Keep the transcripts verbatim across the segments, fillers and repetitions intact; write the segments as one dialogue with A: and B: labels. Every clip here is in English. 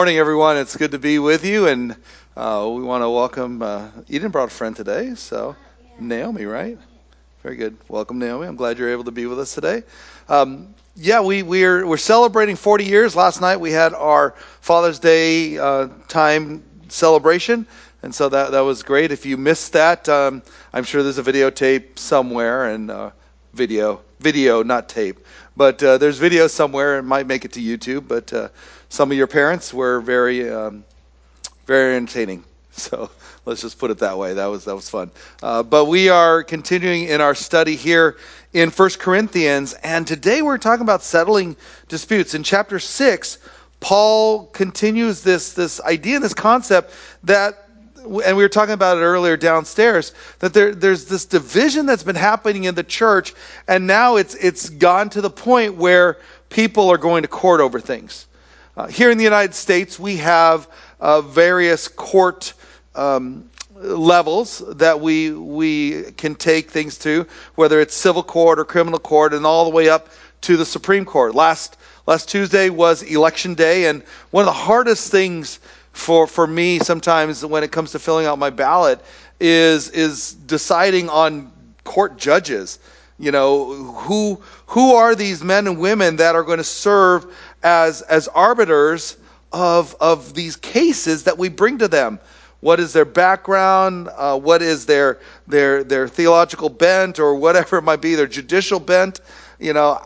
A: Morning, everyone. It's good to be with you, and uh, we want to welcome. Uh, Eden brought a friend today, so Naomi, right? Very good. Welcome, Naomi. I'm glad you're able to be with us today. Um, yeah, we we're we're celebrating forty years. Last night we had our Father's Day uh, time celebration, and so that that was great. If you missed that, um, I'm sure there's a videotape somewhere, and uh, video video, not tape, but uh, there's video somewhere. It might make it to YouTube, but. Uh, Some of your parents were very, um, very entertaining. So let's just put it that way. That was that was fun. Uh, but we are continuing in our study here in First Corinthians, and today we're talking about settling disputes. In chapter six, Paul continues this this idea, this concept that, and we were talking about it earlier downstairs, that there there's this division that's been happening in the church, and now it's it's gone to the point where people are going to court over things. Uh, here in the United States, we have uh, various court um, levels that we we can take things to, whether it's civil court or criminal court, and all the way up to the Supreme Court. Last last Tuesday was Election Day, and one of the hardest things for for me sometimes when it comes to filling out my ballot is is deciding on court judges. You know, who who are these men and women that are going to serve as as arbiters of of these cases that we bring to them? What is their background? Uh, what is their their their theological bent, or whatever it might be, their judicial bent? You know,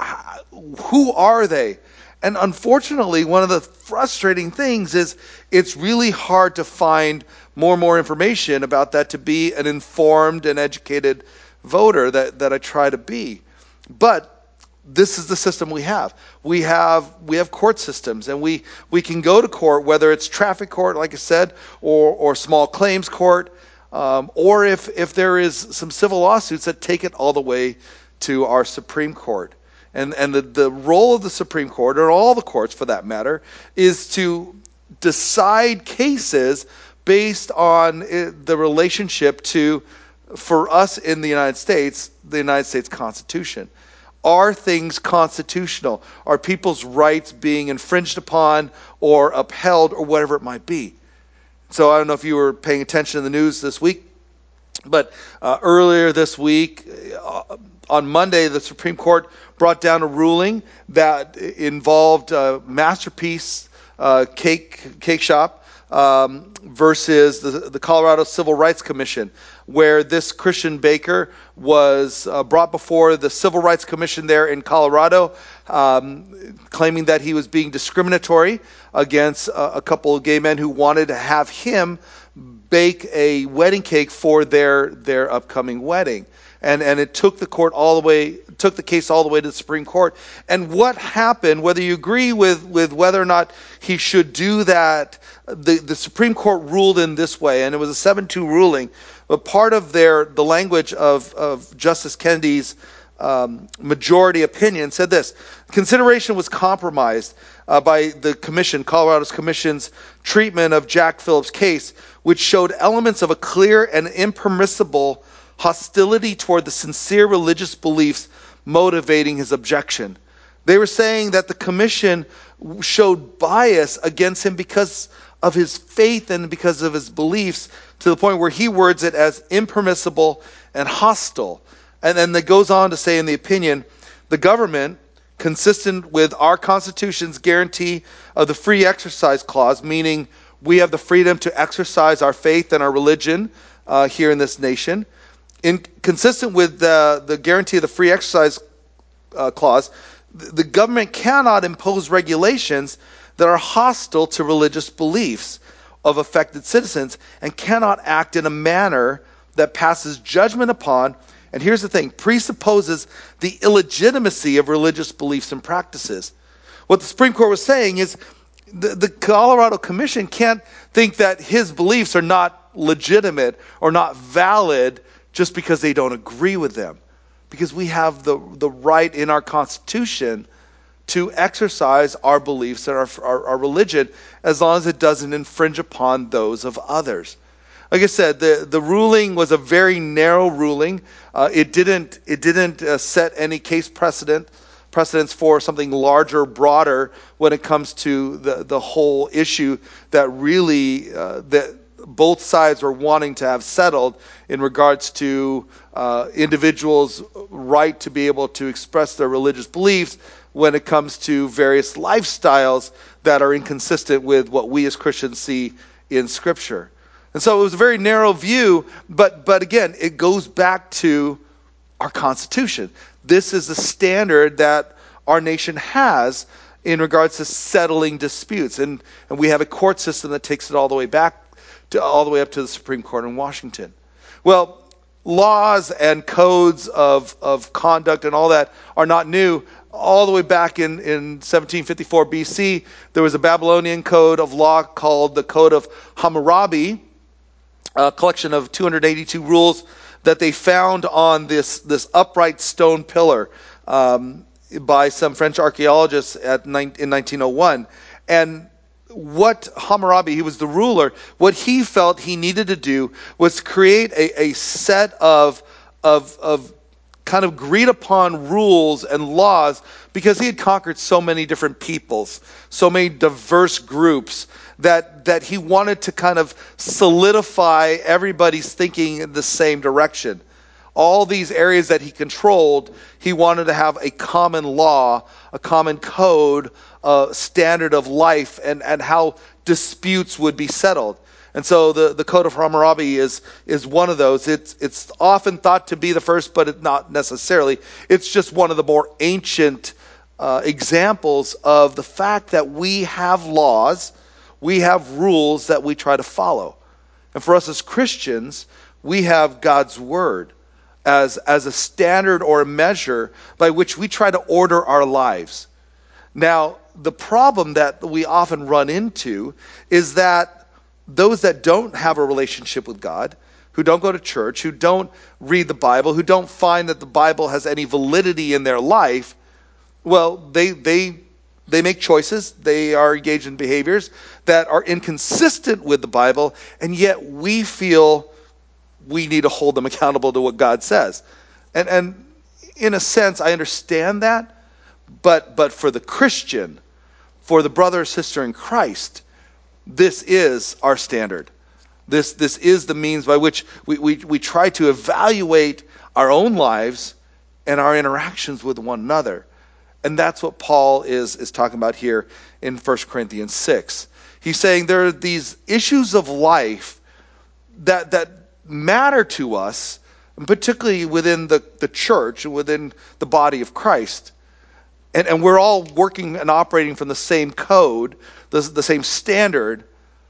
A: who are they? And unfortunately, one of the frustrating things is it's really hard to find more and more information about that to be an informed and educated voter that, that I try to be. But this is the system we have. We have we have court systems, and we, we can go to court, whether it's traffic court, like I said, or or small claims court, um, or if, if there is some civil lawsuits that take it all the way to our Supreme Court. And and the, the role of the Supreme Court, or all the courts for that matter, is to decide cases based on the relationship to, for us in the United States, the United States Constitution. Are things constitutional? Are people's rights being infringed upon or upheld, or whatever it might be? So I don't know if you were paying attention to the news this week, but uh, earlier this week, uh, on Monday, the Supreme Court brought down a ruling that involved uh, Masterpiece uh, Cake Cake Shop um, versus the, the Colorado Civil Rights Commission, where this Christian baker was uh, brought before the Civil Rights Commission there in Colorado, um, claiming that he was being discriminatory against a, a couple of gay men who wanted to have him bake a wedding cake for their their upcoming wedding. And and it took the court all the way, took the case all the way to the Supreme Court. And what happened, whether you agree with, with whether or not he should do that, the, the Supreme Court ruled in this way, and it was a seven two ruling. But part of their the language of, of Justice Kennedy's um, majority opinion said this: consideration was compromised uh, by the commission, Colorado's commission's treatment of Jack Phillips' case, which showed elements of a clear and impermissible hostility toward the sincere religious beliefs motivating his objection. They were saying that the commission showed bias against him because of his faith and because of his beliefs, to the point where he words it as impermissible and hostile. And then it goes on to say in the opinion, the government, consistent with our Constitution's guarantee of the free exercise clause, meaning we have the freedom to exercise our faith and our religion uh, here in this nation, in consistent with the, the guarantee of the free exercise uh, clause, the government cannot impose regulations that are hostile to religious beliefs of affected citizens, and cannot act in a manner that passes judgment upon, and here's the thing, presupposes the illegitimacy of religious beliefs and practices. What the Supreme Court was saying is the, the Colorado Commission can't think that his beliefs are not legitimate or not valid just because they don't agree with them. Because we have the, the right in our Constitution to exercise our beliefs and our, our, our religion, as long as it doesn't infringe upon those of others. Like I said, the, the ruling was a very narrow ruling. Uh, it didn't it didn't uh, set any case precedent precedence for something larger, broader when it comes to the, the whole issue that really uh, that both sides are wanting to have settled in regards to uh, individuals' right to be able to express their religious beliefs when it comes to various lifestyles that are inconsistent with what we as Christians see in Scripture. And so it was a very narrow view, but but again, it goes back to our Constitution. This is the standard that our nation has in regards to settling disputes. And, and we have a court system that takes it all the way back to all the way up to the Supreme Court in Washington. Well, laws and codes of, of conduct and all that are not new. All the way back in, in seventeen fifty-four B C, there was a Babylonian code of law called the Code of Hammurabi, a collection of two hundred eighty-two rules that they found on this, this upright stone pillar um, by some French archaeologists at in nineteen oh one. And what Hammurabi, he was the ruler, what he felt he needed to do was create a, a set of, of, of kind of agreed upon rules and laws, because he had conquered so many different peoples, so many diverse groups, that that he wanted to kind of solidify everybody's thinking in the same direction. All these areas that he controlled, he wanted to have a common law, a common code, a standard of life, and, and how disputes would be settled. And so the, the Code of Hammurabi is is one of those. It's it's often thought to be the first, but it's not necessarily. It's just one of the more ancient uh, examples of the fact that we have laws, we have rules that we try to follow. And for us as Christians, we have God's Word as, as a standard or a measure by which we try to order our lives. Now, the problem that we often run into is that those that don't have a relationship with God, who don't go to church, who don't read the Bible, who don't find that the Bible has any validity in their life, well, they they they make choices, they are engaged in behaviors that are inconsistent with the Bible, and yet we feel we need to hold them accountable to what God says. And and in a sense, I understand that, but but for the Christian, for the brother or sister in Christ, this is our standard. This this is the means by which we, we, we try to evaluate our own lives and our interactions with one another. And that's what Paul is, is talking about here in First Corinthians six. He's saying there are these issues of life that that matter to us, and particularly within the, the church, within the body of Christ. And, and we're all working and operating from the same code, the, the same standard.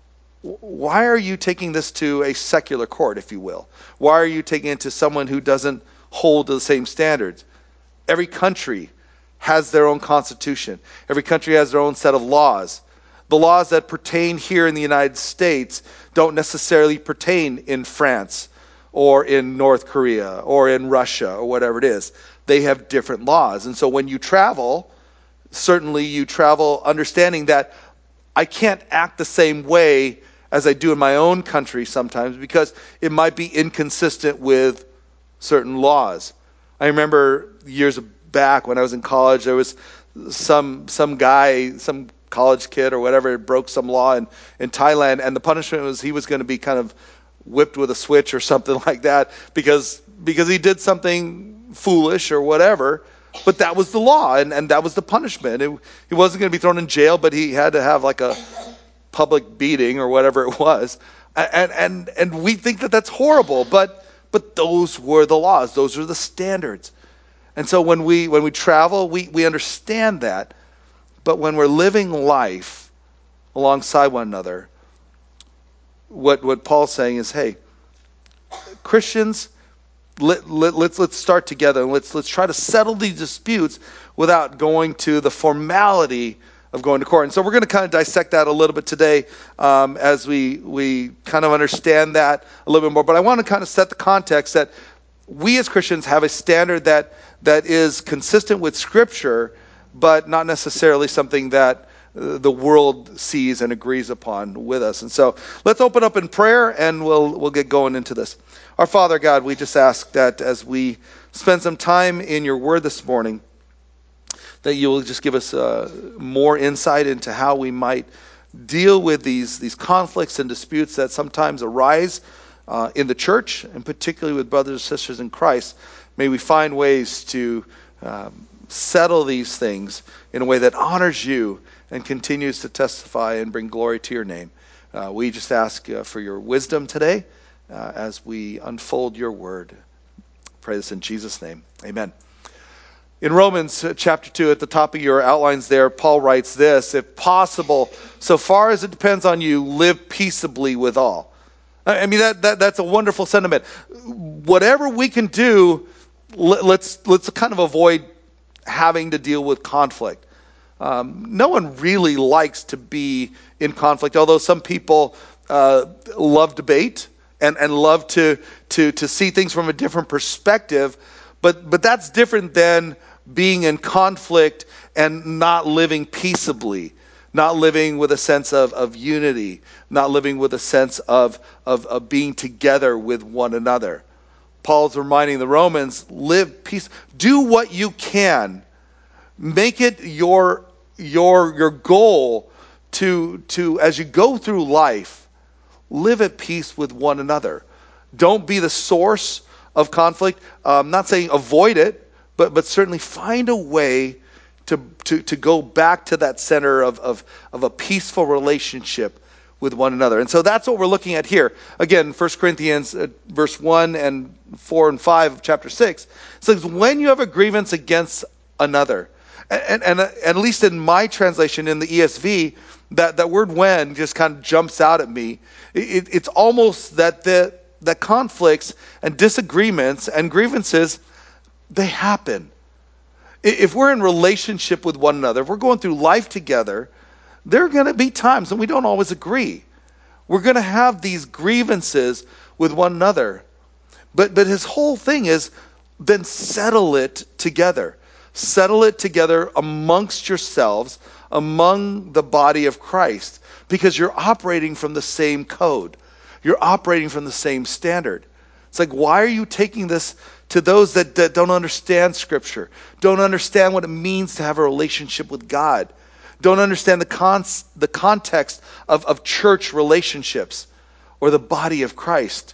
A: Why are you taking this to a secular court, if you will? Why are you taking it to someone who doesn't hold to the same standards? Every country has their own constitution. Every country has their own set of laws. The laws that pertain here in the United States don't necessarily pertain in France or in North Korea or in Russia or whatever it is. They have different laws. And so when you travel, certainly you travel understanding that I can't act the same way as I do in my own country sometimes, because it might be inconsistent with certain laws. I remember years back when I was in college, there was some some guy, some college kid or whatever, broke some law in, in Thailand, and the punishment was he was going to be kind of whipped with a switch or something like that because because he did something foolish or whatever. But that was the law, and, and that was the punishment. It, he wasn't going to be thrown in jail, but he had to have like a public beating or whatever it was. And and and we think that that's horrible, but but those were the laws. Those are the standards. And so when we when we travel, we, we understand that. But when we're living life alongside one another, what what Paul's saying is, hey, Christians, Let, let, let's let's start together and let's let's try to settle these disputes without going to the formality of going to court. And so we're going to kind of dissect that a little bit today um, as we we kind of understand that a little bit more. But I want to kind of set the context that we as Christians have a standard that that is consistent with Scripture, but not necessarily something that uh, the world sees and agrees upon with us. And so let's open up in prayer and we'll we'll get going into this. Our Father God, we just ask that as we spend some time in your word this morning, that you will just give us uh, more insight into how we might deal with these, these conflicts and disputes that sometimes arise uh, in the church, and particularly with brothers and sisters in Christ. May we find ways to um, settle these things in a way that honors you and continues to testify and bring glory to your name. Uh, we just ask uh, for your wisdom today uh, as we unfold your word. Pray this in Jesus' name. Amen. In Romans uh, chapter two, at the top of your outlines there, Paul writes this: if possible, so far as it depends on you, live peaceably with all. I mean, that, that that's a wonderful sentiment. Whatever we can do, let, let's let's kind of avoid having to deal with conflict. Um, no one really likes to be in conflict, although some people uh, love debate and, and love to, to, to see things from a different perspective. But, but that's different than being in conflict and not living peaceably, not living with a sense of, of unity, not living with a sense of, of, of being together with one another. Paul's reminding the Romans, live peace, do what you can. Make it your your your goal to to as you go through life, live at peace with one another. Don't be the source of conflict. I'm not saying avoid it, but but certainly find a way to to to go back to that center of of of a peaceful relationship with one another. And so that's what we're looking at here. Again, First Corinthians uh, verse one and four and five of chapter six. It says, when you have a grievance against another. And, and, and at least in my translation, in the E S V, that, that word when just kind of jumps out at me. It, it's almost that the that conflicts and disagreements and grievances, they happen. If we're in relationship with one another, if we're going through life together, there are going to be times when we don't always agree. We're going to have these grievances with one another. But but his whole thing is, then settle it together. Settle it together amongst yourselves, among the body of Christ, because you're operating from the same code. You're operating from the same standard. It's like, why are you taking this to those that, that don't understand Scripture, don't understand what it means to have a relationship with God, don't understand the, cons, the context of, of church relationships or the body of Christ?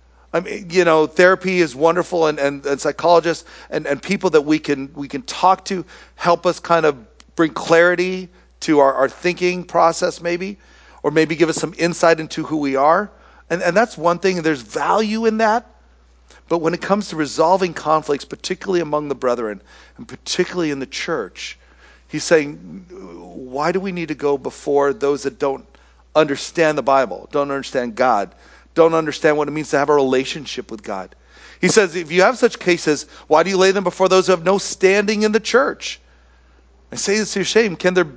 A: I mean, you know, therapy is wonderful, and, and, and psychologists and, and people that we can we can talk to help us kind of bring clarity to our, our thinking process maybe, or maybe give us some insight into who we are. And, and that's one thing, and there's value in that. But when it comes to resolving conflicts, particularly among the brethren, and particularly in the church, he's saying, why do we need to go before those that don't understand the Bible, don't understand God, don't understand what it means to have a relationship with God? He says, if you have such cases, why do you lay them before those who have no standing in the church? I say this to your shame. Can there,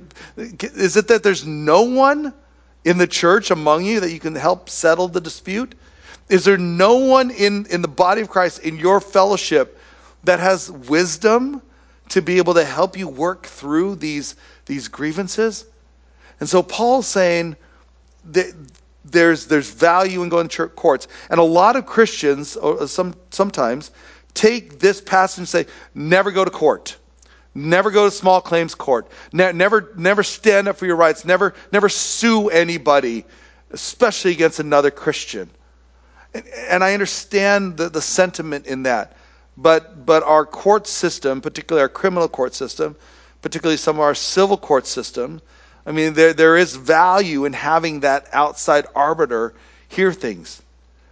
A: is it that there's no one in the church among you that you can help settle the dispute? Is there no one in, in the body of Christ, in your fellowship, that has wisdom to be able to help you work through these, these grievances? And so Paul's saying that There's there's value in going to church courts. And a lot of Christians or some sometimes take this passage and say, never go to court. Never go to small claims court. Ne- never never stand up for your rights. Never never sue anybody, especially against another Christian. And, and I understand the, the sentiment in that. But but our court system, particularly our criminal court system, particularly some of our civil court system, I mean, there there is value in having that outside arbiter hear things.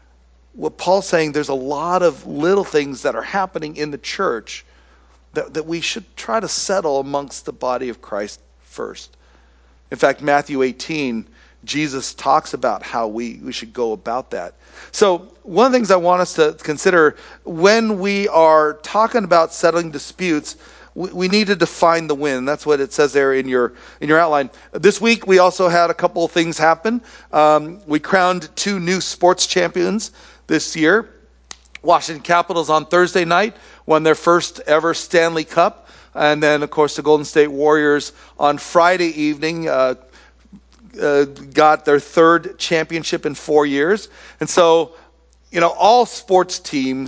A: What Paul's saying, there's a lot of little things that are happening in the church that, that we should try to settle amongst the body of Christ first. In fact, Matthew eighteen, Jesus talks about how we, we should go about that. So one of the things I want us to consider when we are talking about settling disputes, we need to define the win. That's what it says there in your in your outline. This week, we also had a couple of things happen. Um, we crowned two new sports champions this year. Washington Capitals on Thursday night won their first ever Stanley Cup. And then, of course, the Golden State Warriors on Friday evening uh, uh, got their third championship in four years. And so, you know, all sports teams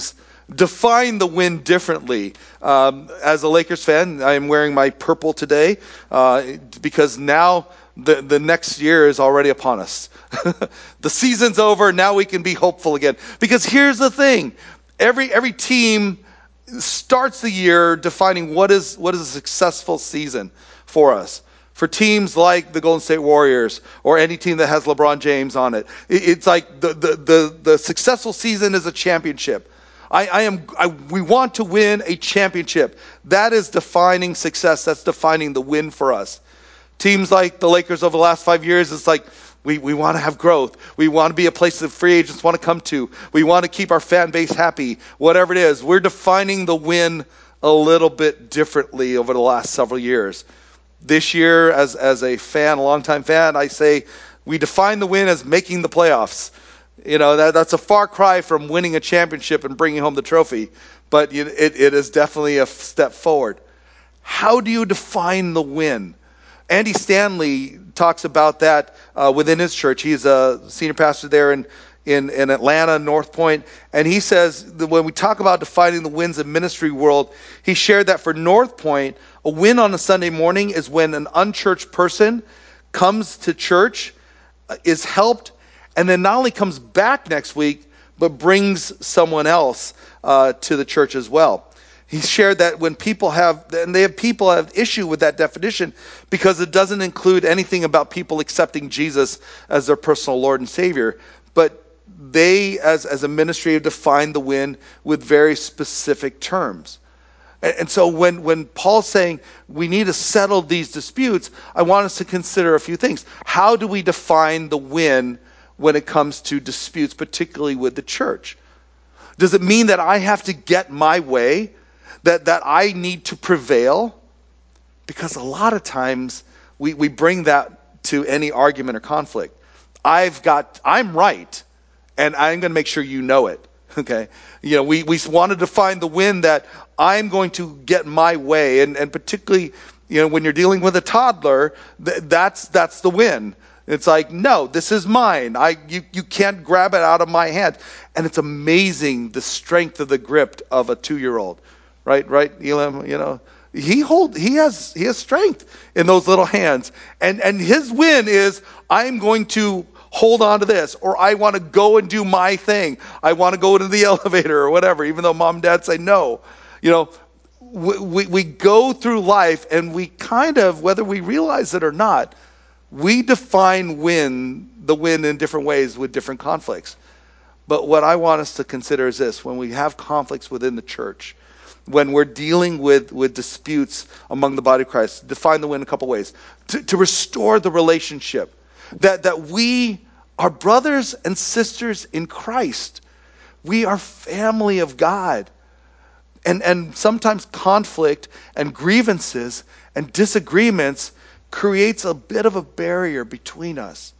A: Define the win differently. Um, as a Lakers fan, I'm wearing my purple today uh, because now the, the next year is already upon us. The season's over. Now we can be hopeful again. Because here's the thing. Every every team starts the year defining what is what is a successful season for us. For teams like the Golden State Warriors or any team that has LeBron James on it, it it's like the, the, the, the successful season is a championship. I, I am. I, we want to win a championship. That is defining success. That's defining the win for us. Teams like the Lakers over the last five years, it's like we, we want to have growth. We want to be a place that free agents want to come to. We want to keep our fan base happy. Whatever it is, we're defining the win a little bit differently over the last several years. This year, as as a fan, a longtime fan, I say we define the win as making the playoffs. You know, that, that's a far cry from winning a championship and bringing home the trophy, but it, it, it is definitely a step forward. How do you define the win? Andy Stanley talks about that uh, within his church. He's a senior pastor there in, in, in Atlanta, North Point, and he says that when we talk about defining the wins in ministry world, he shared that for North Point, a win on a Sunday morning is when an unchurched person comes to church, uh, is helped, and then not only comes back next week, but brings someone else uh, to the church as well. He shared that when people have, and they have people have issue with that definition because it doesn't include anything about people accepting Jesus as their personal Lord and Savior. But they, as, as a ministry, have defined the win with very specific terms. And, and so when, when Paul's saying we need to settle these disputes, I want us to consider a few things. How do we define the win when it comes to disputes, particularly with the church? Does it mean that I have to get my way, that, that I need to prevail? Because a lot of times we, we bring that to any argument or conflict. I've got, I'm right, and I'm going to make sure you know it. Okay, you know, we, we want to define the win that I'm going to get my way, and, and particularly, you know, when you're dealing with a toddler, th- that's that's the win. It's like, no, this is mine. I you, you can't grab it out of my hand. And it's amazing the strength of the grip of a two-year-old. Right, right, Elam, you know. He hold he has he has strength in those little hands. And and his win is I'm going to hold on to this, or I want to go and do my thing. I want to go into the elevator or whatever, even though mom and dad say no. You know, we, we, we go through life and we kind of, whether we realize it or not, we define win, the win in different ways with different conflicts. But what I want us to consider is this: when we have conflicts within the church, when we're dealing with, with disputes among the body of Christ, define the win in a couple ways. To, to restore the relationship. That, that we are brothers and sisters in Christ. We are family of God. And, and sometimes conflict and grievances and disagreements creates a bit of a barrier between us.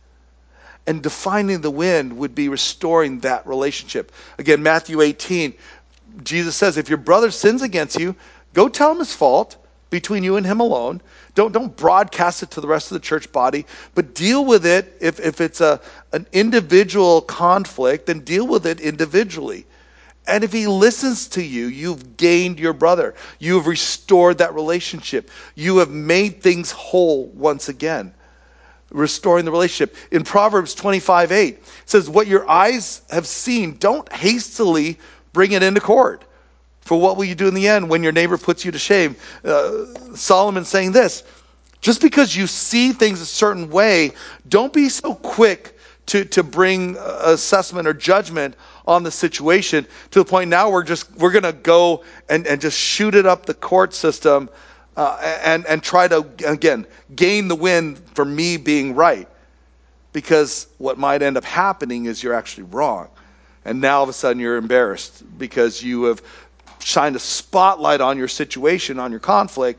A: And defining the win would be restoring that relationship. Again, Matthew eighteen, Jesus says, if your brother sins against you, go tell him his fault between you and him alone. Don't don't broadcast it to the rest of the church body, but deal with it. If, if it's a an individual conflict, then deal with it individually. And if he listens to you, you've gained your brother. You have restored that relationship. You have made things whole once again. Restoring the relationship. In Proverbs twenty-five eight, it says, what your eyes have seen, don't hastily bring it into court. For what will you do in the end when your neighbor puts you to shame? Uh, Solomon's saying this: just because you see things a certain way, don't be so quick to, to bring assessment or judgment on the situation to the point now we're just we're going to go and, and just shoot it up the court system uh, and, and try to, again, gain the win for me being right. Because what might end up happening is you're actually wrong. And now all of a sudden you're embarrassed because you have shined a spotlight on your situation, on your conflict,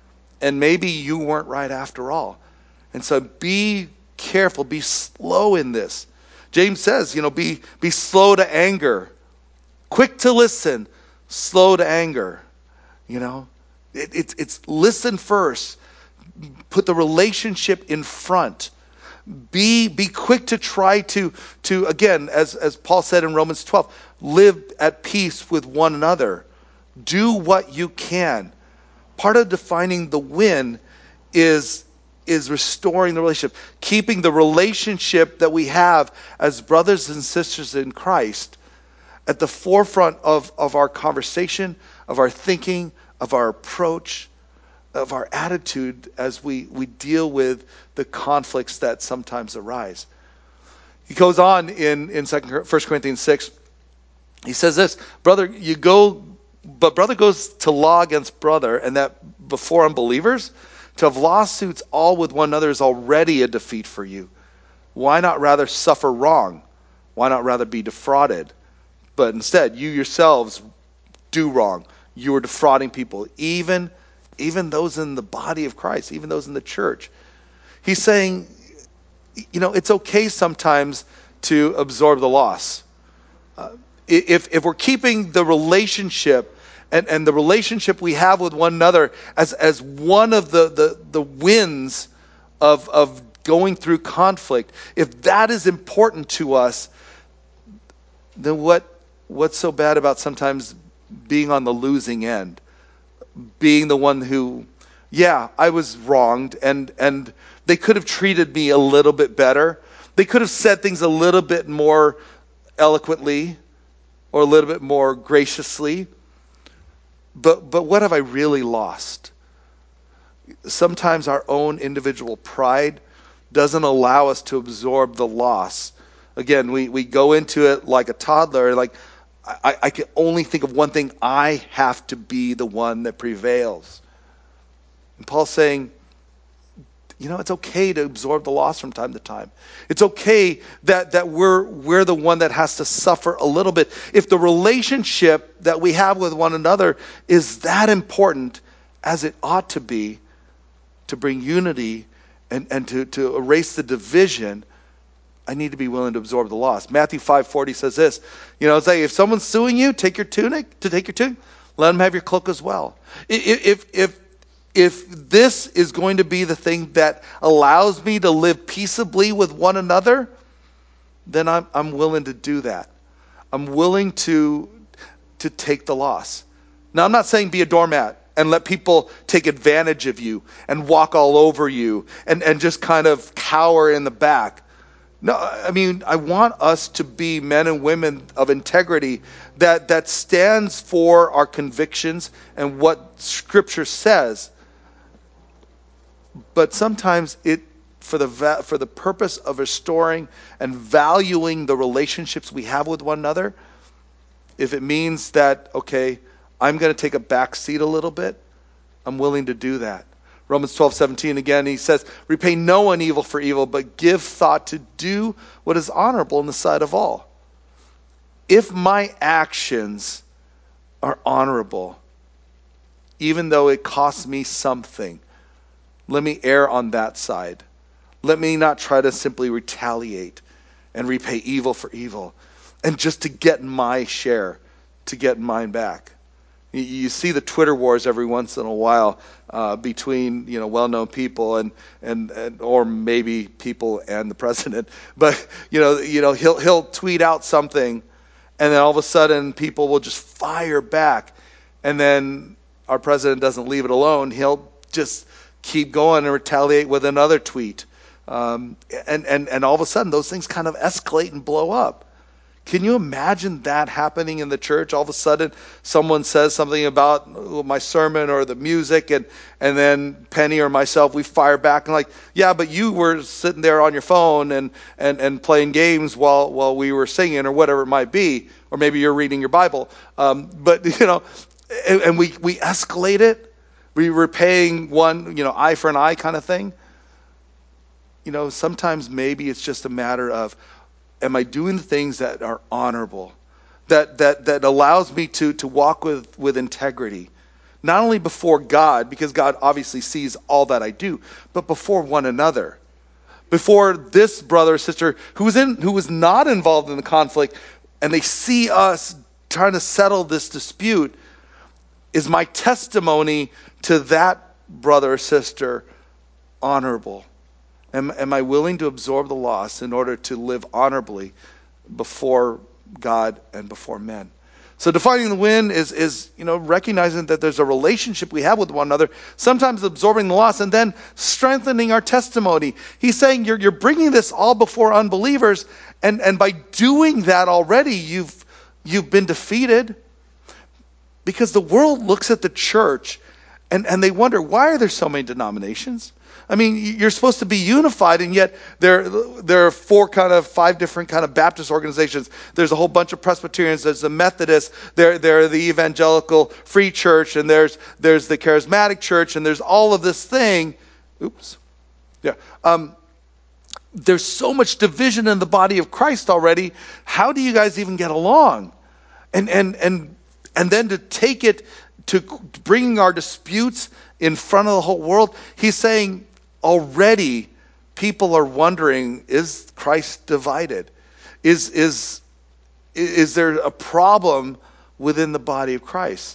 A: and maybe you weren't right after all. And so be careful, be slow in this. James says, you know, be be slow to anger, quick to listen, slow to anger. You know, it, it's it's listen first, put the relationship in front. Be be quick to try to, to again, as, as Paul said in Romans twelve, live at peace with one another. Do what you can. Part of defining the win is, is restoring the relationship, keeping the relationship that we have as brothers and sisters in Christ at the forefront of, of our conversation, of our thinking, of our approach, of our attitude as we, we deal with the conflicts that sometimes arise. He goes on in, in First Corinthians six. He says this, brother, you go, but brother goes to law against brother, and that before unbelievers, to have lawsuits all with one another is already a defeat for you. Why not rather suffer wrong? Why not rather be defrauded? But instead, you yourselves do wrong. You are defrauding people, even, even those in the body of Christ, even those in the church. He's saying, you know, it's okay sometimes to absorb the loss. Uh, if, if we're keeping the relationship and, and the relationship we have with one another as, as one of the, the, the wins of, of going through conflict, if that is important to us, then what what's so bad about sometimes being on the losing end? Being the one who, yeah, I was wronged, and, and they could have treated me a little bit better. They could have said things a little bit more eloquently or a little bit more graciously. But but what have I really lost? Sometimes our own individual pride doesn't allow us to absorb the loss. Again, we, we go into it like a toddler, like, I, I can only think of one thing. I have to be the one that prevails. And Paul's saying, you know, it's okay to absorb the loss from time to time. It's okay that, that we're, we're the one that has to suffer a little bit. If the relationship that we have with one another is that important, as it ought to be, to bring unity and, and to, to erase the division, I need to be willing to absorb the loss. Matthew five forty says this, you know, say if someone's suing you, take your tunic, to take your tunic, let them have your cloak as well. If, if, if, if this is going to be the thing that allows me to live peaceably with one another, then I'm, I'm willing to do that. I'm willing to, to take the loss. Now, I'm not saying be a doormat and let people take advantage of you and walk all over you and, and just kind of cower in the back. No, I mean, I want us to be men and women of integrity that, that stands for our convictions and what Scripture says. But sometimes it, for the va- for the purpose of restoring and valuing the relationships we have with one another, if it means that, okay, I'm going to take a back seat a little bit, I'm willing to do that. Romans twelve seventeen again, he says, repay no one evil for evil, but give thought to do what is honorable in the sight of all. If my actions are honorable, even though it costs me something, let me err on that side. Let me not try to simply retaliate and repay evil for evil, and just to get my share, to get mine back. You, you see the Twitter wars every once in a while uh, between, you know, well-known people and, and and or maybe people and the president. But you know, you know, he'll he'll tweet out something, and then all of a sudden people will just fire back, and then our president doesn't leave it alone. He'll just keep going and retaliate with another tweet, um, and and and all of a sudden those things kind of escalate and blow up. Can you imagine that happening in the church? All of a sudden, someone says something about my sermon or the music, and, and then Penny or myself, we fire back and like, yeah, but you were sitting there on your phone and, and, and playing games while, while we were singing or whatever it might be, or maybe you're reading your Bible. Um, but, you know, and, and we, we escalate it. We were paying one, you know, eye for an eye kind of thing. You know, sometimes maybe it's just a matter of, am I doing the things that are honorable, that that that allows me to to walk with, with integrity, not only before God, because God obviously sees all that I do, but before one another, before this brother or sister who was in who was not involved in the conflict, and they see us trying to settle this dispute. Is my testimony to that brother or sister honorable? Am, am I willing to absorb the loss in order to live honorably before God and before men? So defining the win is, is, you know, recognizing that there's a relationship we have with one another, sometimes absorbing the loss and then strengthening our testimony. He's saying you're, you're bringing this all before unbelievers, and, and by doing that already, you've, you've been defeated. Because the world looks at the church and, and they wonder, why are there so many denominations? I mean, you're supposed to be unified, and yet there, there are four kind of, five different kind of Baptist organizations. There's a whole bunch of Presbyterians. There's the Methodists. There, there are the Evangelical Free Church, and there's, there's the Charismatic Church, and there's all of this thing. Oops. Yeah. Um, there's so much division in the body of Christ already. How do you guys even get along? And, and, and, and then to take it to bringing our disputes in front of the whole world, he's saying, already people are wondering, is Christ divided? Is, is, is there a problem within the body of Christ?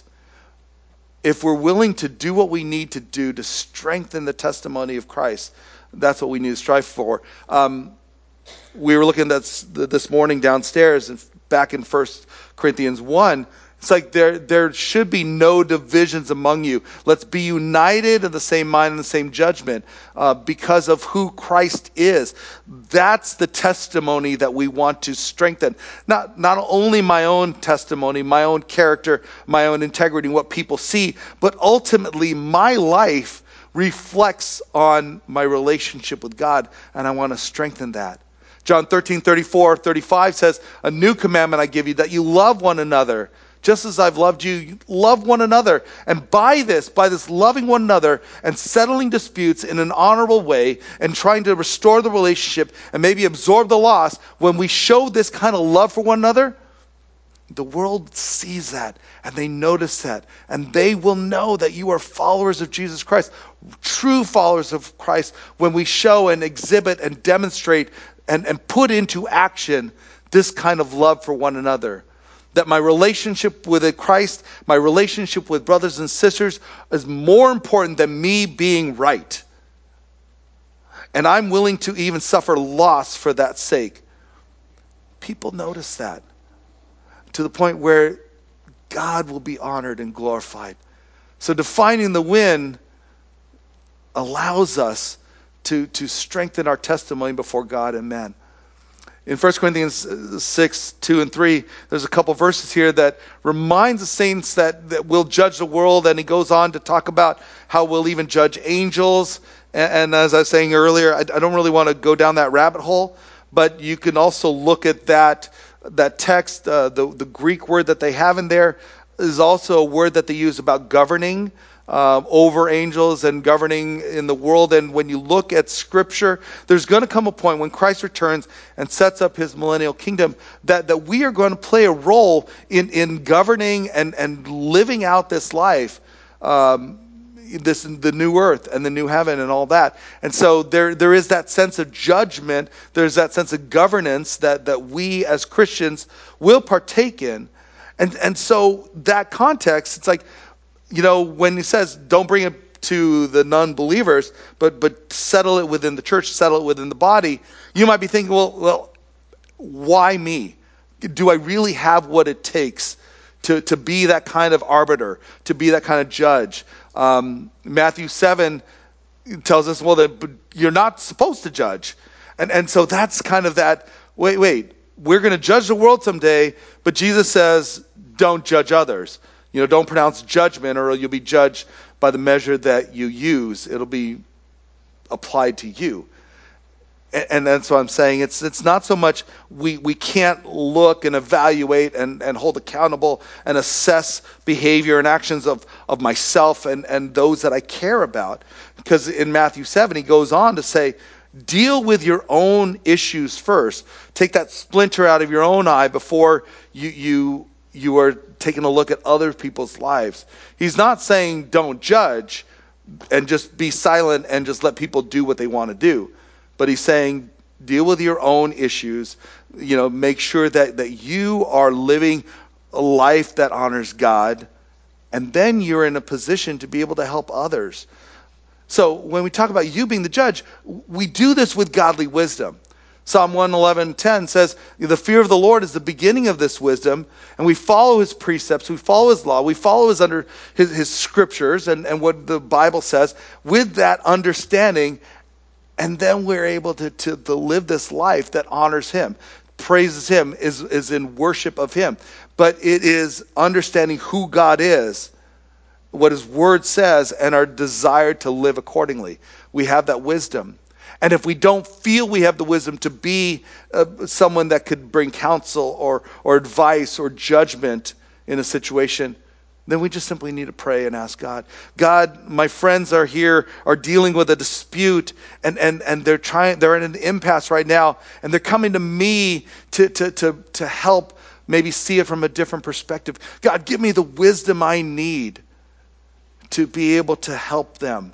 A: If we're willing to do what we need to do to strengthen the testimony of Christ, that's what we need to strive for. Um, we were looking at this, this morning downstairs, and back in First Corinthians one, it's like there, there should be no divisions among you. Let's be united in the same mind and the same judgment uh, because of who Christ is. That's the testimony that we want to strengthen. Not, not only my own testimony, my own character, my own integrity, what people see, but ultimately my life reflects on my relationship with God, and I want to strengthen that. John thirteen, thirty-four, thirty-five says, a new commandment I give you, that you love one another. Just as I've loved you, you love one another. And by this, by this loving one another and settling disputes in an honorable way and trying to restore the relationship and maybe absorb the loss, when we show this kind of love for one another, the world sees that and they notice that. And they will know that you are followers of Jesus Christ, true followers of Christ, when we show and exhibit and demonstrate and, and put into action this kind of love for one another. That my relationship with Christ, my relationship with brothers and sisters is more important than me being right. And I'm willing to even suffer loss for that sake. People notice that to the point where God will be honored and glorified. So defining the win allows us to, to strengthen our testimony before God and men. In First Corinthians six, two and three, there's a couple verses here that reminds the saints that, that we'll judge the world, and he goes on to talk about how we'll even judge angels. And, and as I was saying earlier, I, I don't really want to go down that rabbit hole, but you can also look at that, that text, uh, the, the Greek word that they have in there is also a word that they use about governing Uh, over angels and governing in the world. And when you look at Scripture, there's going to come a point when Christ returns and sets up his millennial kingdom that, that we are going to play a role in, in governing and, and living out this life, um, this the new earth and the new heaven and all that. And so there there is that sense of judgment, there's that sense of governance that, that we as Christians will partake in. And, and so that context, it's like, you know, when he says, don't bring it to the non-believers, but but settle it within the church, settle it within the body, you might be thinking, well, well, why me? Do I really have what it takes to, to be that kind of arbiter, to be that kind of judge? Um, Matthew seven tells us, well, that you're not supposed to judge. And, and so that's kind of that, wait, wait, we're going to judge the world someday, but Jesus says, don't judge others. You know, don't pronounce judgment, or you'll be judged by the measure that you use. It'll be applied to you. And, and that's what I'm saying. It's it's not so much we, we can't look and evaluate and, and hold accountable and assess behavior and actions of, of myself and, and those that I care about. Because in Matthew seven, he goes on to say, deal with your own issues first. Take that splinter out of your own eye before you you you are taking a look at other people's lives. He's not saying don't judge and just be silent and just let people do what they want to do. But he's saying deal with your own issues. You know, make sure that, that you are living a life that honors God. And then you're in a position to be able to help others. So when we talk about you being the judge, we do this with godly wisdom. Psalm one eleven ten says, the fear of the Lord is the beginning of this wisdom, and we follow his precepts, we follow his law, we follow his under his, his scriptures and, and what the Bible says with that understanding, and then we're able to, to, to live this life that honors him, praises him, is, is in worship of him. But it is understanding who God is, what his word says, and our desire to live accordingly. We have that wisdom. And if we don't feel we have the wisdom to be uh, someone that could bring counsel or, or advice or judgment in a situation, then we just simply need to pray and ask God. God, my friends are here, are dealing with a dispute, and, and, and they're trying, they're in an impasse right now, and they're coming to me to, to, to, to help maybe see it from a different perspective. God, give me the wisdom I need to be able to help them.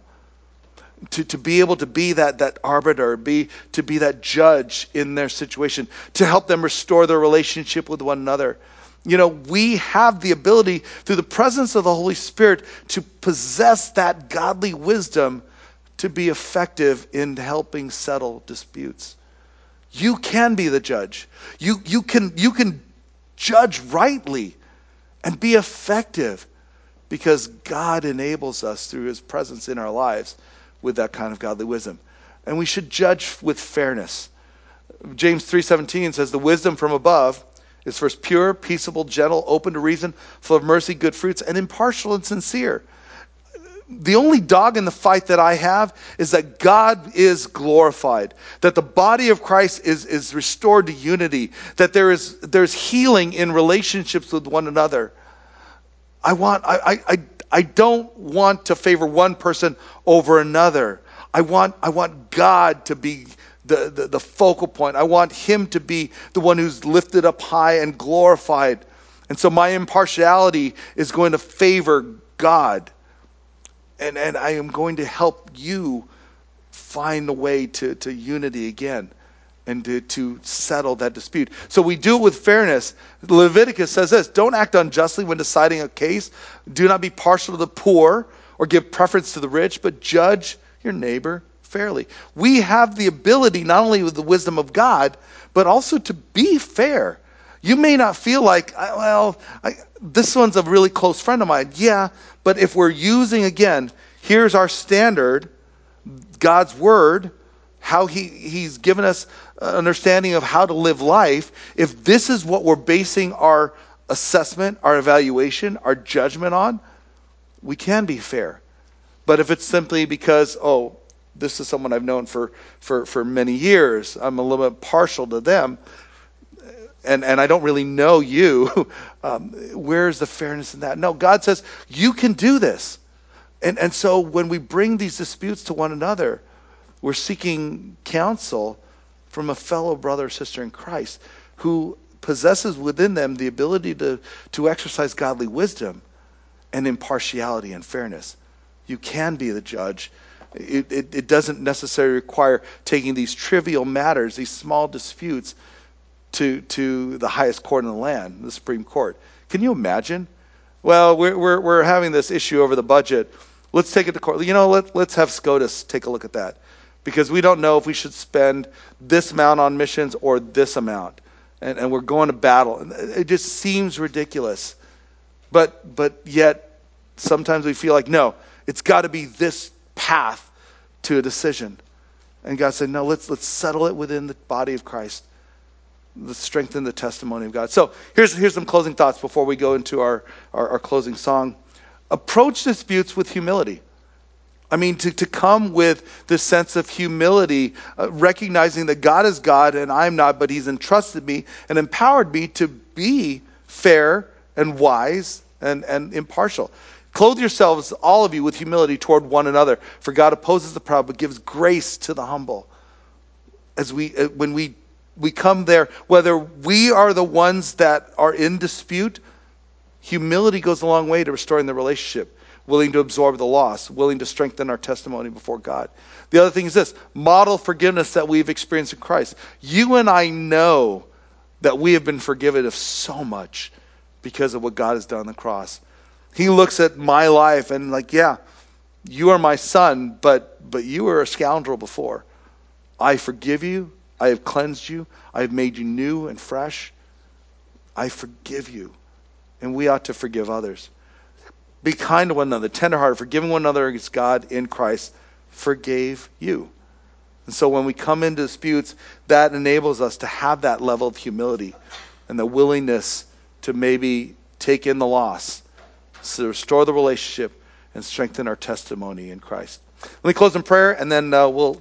A: To, to be able to be that, that arbiter, be to be that judge in their situation, to help them restore their relationship with one another. You know, we have the ability through the presence of the Holy Spirit to possess that godly wisdom to be effective in helping settle disputes. You can be the judge. You, you can, you can judge rightly and be effective because God enables us through his presence in our lives with that kind of godly wisdom. And we should judge with fairness. James three seventeen says, the wisdom from above is first pure, peaceable, gentle, open to reason, full of mercy, good fruits, and impartial and sincere. The only dog in the fight that I have is that God is glorified, that the body of Christ is, is restored to unity, that there is there's healing in relationships with one another. I want I I I don't want to favor one person over another. I want I want God to be the, the, the focal point. I want him to be the one who's lifted up high and glorified. And so my impartiality is going to favor God. And, and I am going to help you find a way to, to unity again and to, to settle that dispute. So we do it with fairness. Leviticus says this, don't act unjustly when deciding a case. Do not be partial to the poor or give preference to the rich, but judge your neighbor fairly. We have the ability, not only with the wisdom of God, but also to be fair. You may not feel like, well, I, this one's a really close friend of mine. Yeah, but if we're using, again, here's our standard, God's word, how he, he's given us an understanding of how to live life. If this is what we're basing our assessment, our evaluation, our judgment on, we can be fair. But if it's simply because, oh, this is someone I've known for, for, for many years, I'm a little bit partial to them, and, and I don't really know you, um, where's the fairness in that? No, God says, you can do this. And, and so when we bring these disputes to one another, we're seeking counsel from a fellow brother or sister in Christ who possesses within them the ability to, to exercise godly wisdom and impartiality and fairness. You can be the judge. It, it, it doesn't necessarily require taking these trivial matters, these small disputes, to, to the highest court in the land, the Supreme Court. Can you imagine? Well, we're, we're, we're having this issue over the budget. Let's take it to court. You know, let, let's have SCOTUS take a look at that. Because we don't know if we should spend this amount on missions or this amount. And, and we're going to battle. And it just seems ridiculous. But but yet, sometimes we feel like, no, it's got to be this path to a decision. And God said, no, let's let's settle it within the body of Christ. Let's strengthen the testimony of God. So here's, here's some closing thoughts before we go into our, our, our closing song. Approach disputes with humility. I mean, to, to come with this sense of humility, uh, recognizing that God is God and I'm not, but he's entrusted me and empowered me to be fair and wise and, and impartial. Clothe yourselves, all of you, with humility toward one another, for God opposes the proud but gives grace to the humble. As we, uh, when we, we come there, whether we are the ones that are in dispute, humility goes a long way to restoring the relationship. Willing to absorb the loss, willing to strengthen our testimony before God. The other thing is this, model forgiveness that we've experienced in Christ. You and I know that we have been forgiven of so much because of what God has done on the cross. He looks at my life and like, yeah, You are my son, but but you were a scoundrel before. I forgive you. I have cleansed you. I have made you new and fresh. I forgive you. And we ought to forgive others. Be kind to one another, tenderhearted, forgiving one another as God in Christ forgave you. And so when we come into disputes, that enables us to have that level of humility and the willingness to maybe take in the loss, to restore the relationship and strengthen our testimony in Christ. Let me close in prayer, and then uh, we'll